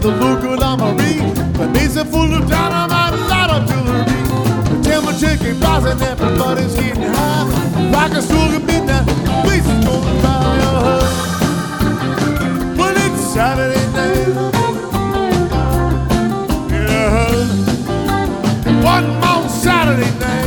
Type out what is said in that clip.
the local armory. The nation full of dynamite, a lot of jewelry. The temperature keeps rising, everybody's getting high. Like a stool at midnight, police is gonna buy your heart. Well, it's Saturday night. Yeah. One more Saturday night.